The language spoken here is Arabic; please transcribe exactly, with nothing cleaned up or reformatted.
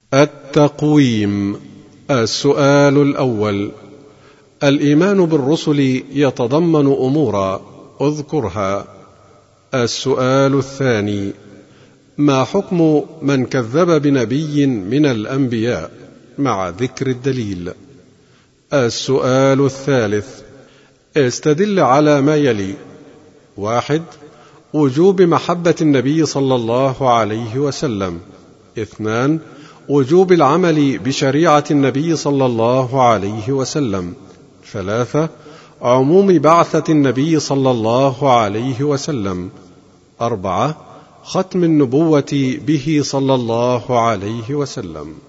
التقويم. السؤال الأول: الإيمان بالرسل يتضمن أمورا، اذكرها. السؤال الثاني: ما حكم من كذب بنبي من الأنبياء، مع ذكر الدليل. السؤال الثالث: استدل على ما يلي: واحد، وجوب محبة النبي صلى الله عليه وسلم. اثنان، وجوب العمل بشريعة النبي صلى الله عليه وسلم. ثلاثة، عموم بعثة النبي صلى الله عليه وسلم. أربعة، ختم النبوة به صلى الله عليه وسلم.